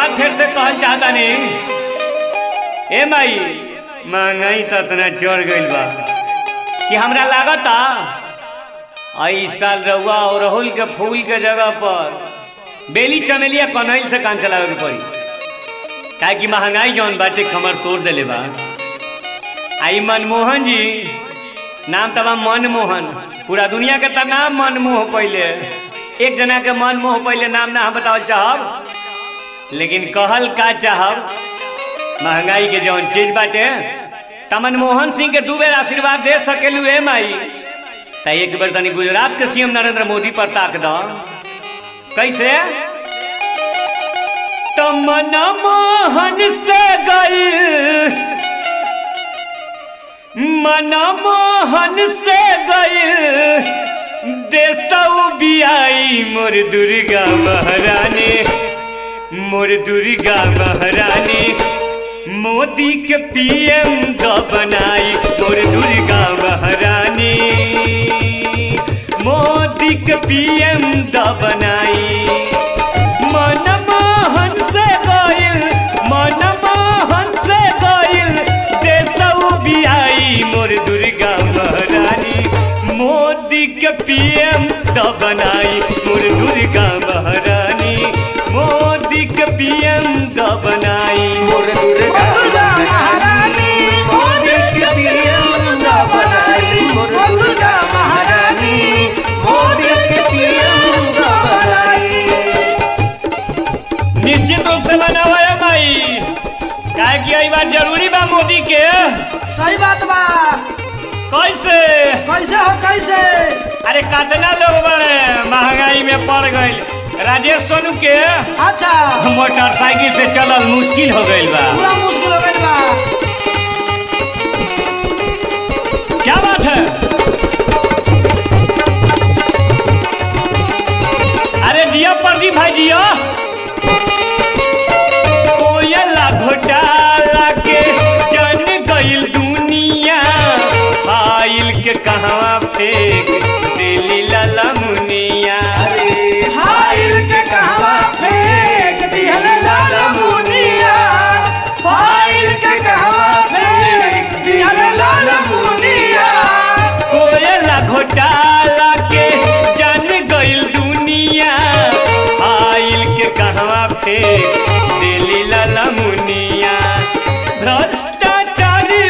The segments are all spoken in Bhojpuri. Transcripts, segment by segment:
बात फिर से कहल चाहता नहीं। ए माई, महंगाई तो इतना चढ़ गई बा कि हमरा लागता इस साल रउआ और राहुल के फूल के जगह पर बेली चमेलिया कनैल से काम चलावे के पड़ी, काहे कि महंगाई जौन बाटे कमर तोड़ देले बा। आई मनमोहन जी नाम तबा मनमोहन, पूरा दुनिया के त नाम मनमोह पहले, एक जना के मनमोह पहले नाम ना हम बतावल चाहब, लेकिन कहल का चाहब महंगाई के जौन चीज बाटे त मनमोहन सिंह के 2 बेर आशीर्वाद दे सकेलू। ए माई त एक बेर तनी गुजरात के सीएम नरेंद्र मोदी पर ताक द। कैसे? त मनमोहन से गई, मनमोहन से गई देसऊ बियाई मोर दुर्गा महारानी, मोर दुर्गा महारानी मोदी के पीएम द बनाई, मोर दुर्गा महारानी मोदी के पीएम द बनाई। मनमोहन से गइल, मनमोहन से गइल देसऊ बियाई मोर दुर्गा महारानी मोदी के पीएम द बनाई, मोर दुर्गा महारानी मोदी के पीएम द बनाई, मोर दुर्गा महारानी मोदी के पीएम द बनाई, मोर दुर्गा महारानी मोदी के पीएम द बनाई। निश्चित रूप से बनावा है भाई, काहे कि यही बात जरूरी बा मोदी के। सही बात बा। कैसे कैसे हो कैसे? अरे कितना लोग बड़े महंगाई में पड़ गए। राजेश सोनू के अच्छा मोटरसाइकिल से चलल मुश्किल हो गई बा, पूरा मुश्किल हो गई बा। क्या बात है? अरे जिया प्रदीप भाई जिया, कोयला घोटाला के जन गइल दुनिया, फाइल के कहवा फेंक दिली लाला मुनिया, फाइल के कहवा फेंक दिहल लाला मुनिया, फाइल के कहवा फेंक दिहल लाला मुनिया। कोयला घोटाला के जन गइल दुनिया, फाइल के कहवा फेंक दिली लाला मुनिया। भ्रष्टाचारी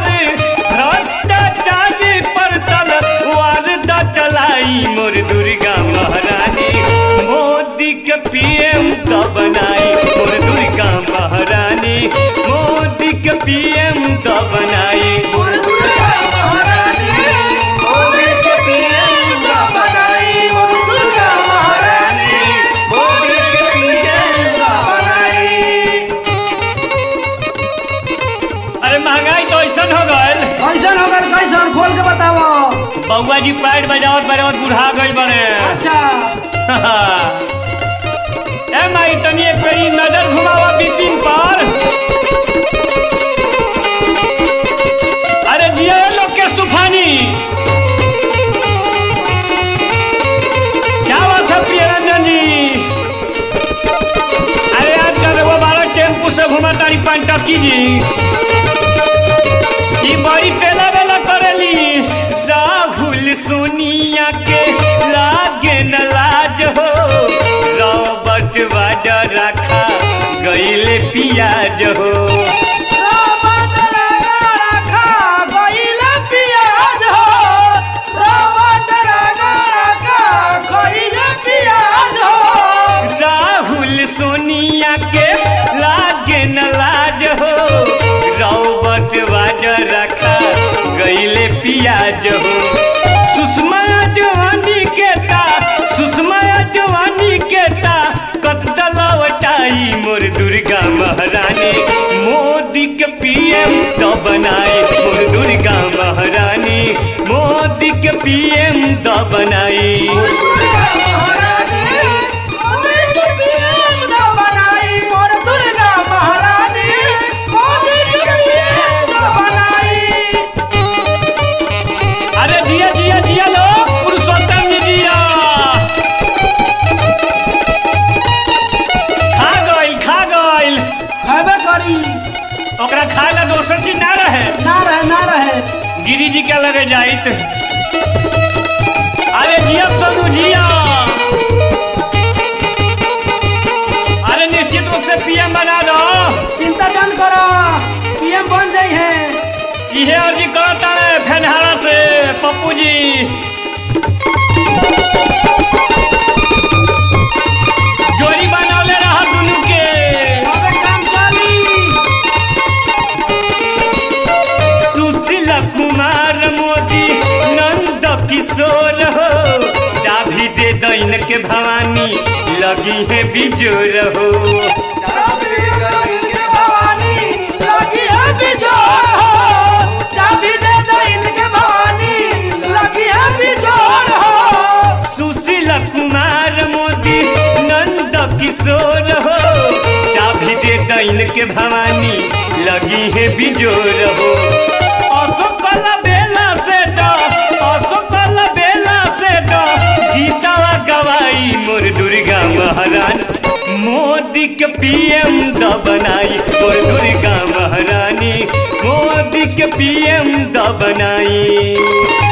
पर तलवार द चलाई मोर दुर्गा महारानी मोदी के पीएम द बनाई, मोर दुर्गा महारानी मोदी के पीएम द बनाई, मोर दुर्गा महारानी मोदी के पीएम द बनाई, मोर दुर्गा महारानी मोदी के पीएम द बनाई। अरे महंगाई तो ऐसा हो गए। कैसन हो गए? कैसन खोल के बताओ। बउआ जी पैर बजावत बजावत बुढ़ा गई बने। अच्छा ए माई तनी एक पेरी नजर घुमावा बिपिन पर। अरे जिया लोकेश तूफानी, क्या बात है प्रियरंजन जी? अरे आजकल वो 12 टेम्पू से घुमा तारी पंटकी जी, ई बड़ी तेला बेला करेली। राहुल सोनिया के लागे न लाज हो, रॉबर्ट वाड्रा रखा गईले पियाज हो, रॉबर्ट वाड्रा रखा गईले पियाज हो, रॉबर्ट वाड्रा रखा गईले पियाज हो। राहुल सोनिया के लागे न लाज हो, रॉबर्ट वाड्रा रखा गईले पियाज हो। सुषमा जवानी के ता कत्ता लौटाई मोर दुर्गा महारानी मोदी के पीएम द बनाई, मोर दुर्गा महारानी मोदी के पीएम द बनाई, मोर दुर्गा महारानी मोदी के पीएम द बनाई, मोर दुर्गा महारानी मोदी के पीएम द बनाई। अरे जिया जिया जिया लो पुरुषोत्तम जी जिया। खा गई खाए ला दोसर चीज ना रहे ना रहे गिरी जी के लगे जाइत। अरे जिया सोनू जिया, अरे निश्चित रूप से पीएम बना दो। चिंता न करो, पीएम बन जाई है। इहे अर्जी करता है फेनहारा से पप्पू जी। जोड़ी बनौले रहा दुनू के, अबे काम चली। सुशील कुमार मोदी नंद किशोर हो, चाबी दे दैन के भवानी लगी है बिजोर हो। चाबी दे दैन के भवानी लगी है बिजोर हो, चाबी दे दैन के भवानी लगी है बिजोर हो। सुशील कुमार मोदी नंद किशोर हो, चाबी दे दैन के भवानी लगी है बिजोर हो। अशोक बेला से दो, अशोक बेला से दो, गीतावा गवाई मोर दुर्गा महारानी। मोदी के पीएम द बनाई मोर दुर्गा महारानी, मोदी के पीएम द बनाई।